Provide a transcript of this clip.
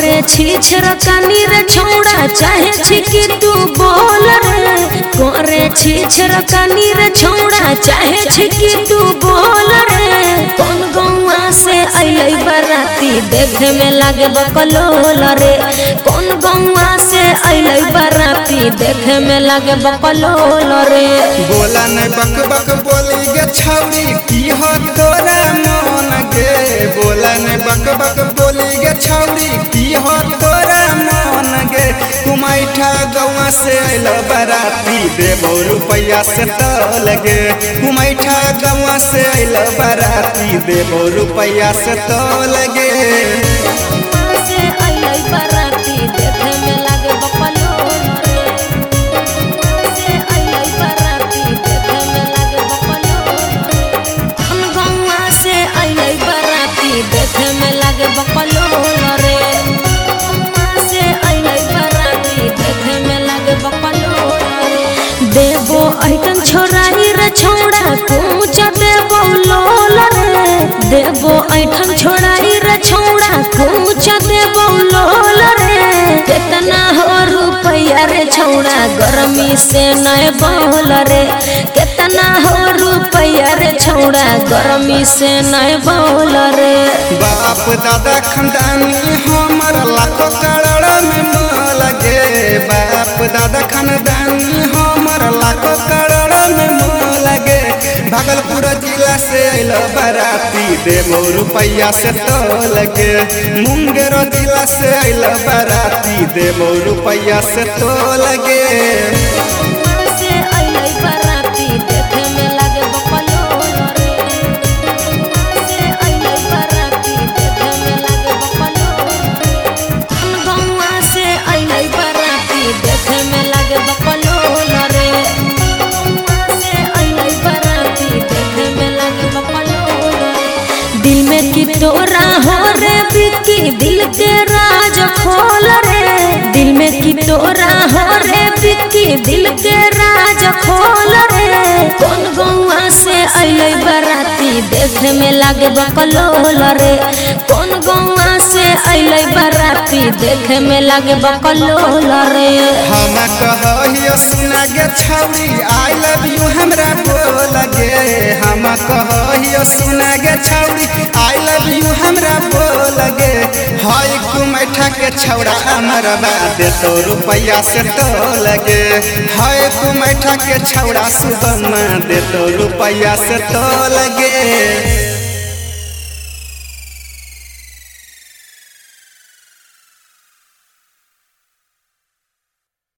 करे छी छरकानी रे छौड़ा चाहे छी कि तू बोल रे करे छी छरकानी रे छौड़ा चाहे छी कि तू बोल रे कौन गौवा से अइलै बराती देखे में लागे बकलोल रे कौन गौवा से अइलै बराती देखे में लागे बकलोल रे बोला नहीं बक बक बोली गे छौरी की हो तोरा मन गे बोला नहीं बक बक बोली गे छौरी की हो तोरा मन गे कुमाइठा गौवा से अइल बराती देबो रुपया से तल गे कुमाइठा गौवा से अइल बराती देबो रुपया से तल गे देखे में लागे बकलोल रे से अइलै बराती देखे में लागे बकलोल रे देबो ऐठन छोराई रे छौड़ा कूच देबो लोल रे देबो ऐठन छोराई रे छौड़ा कूच देबो लोल रे कितना हो रुपया रे छौड़ा गर्मी से नहीं बोल रे कितना हो रुपया रे छौड़ा गर्मी से नहीं बोल रे बाप दादा खानदानी हमर लाखों करोड़ में मोल गे बाप दादा खानदानी हमर लाखों करोड़ में मोल गे भागलपुर जिला से अइल बराती देबो रुपया से तोल गे मुंगेर जिला से अइल बराती देबो रुपया से तोल गे दिल में की तोरा हो रे बिक्की दिल के राज खोल रे दिल में की तोरा हो रे बिक्की दिल के राज खोल रे कौन गौवा से अइलै बराती देखे में लागे बकलोल रे कौन गौवा से अइलै बराती देखे में लागे बकलोल रे हम कहियो सुना गे छौरी आई लव यू हमरा बोल गे हम कहियो सुना गे छौरी आई लव यू हमरा बोल गे हाय कुमैठा के छौड़ा अमरबा दे तो रुपया से तोल गे हाय कुमैठा के छौड़ा सुगम दे तो रुपया से तोल गे।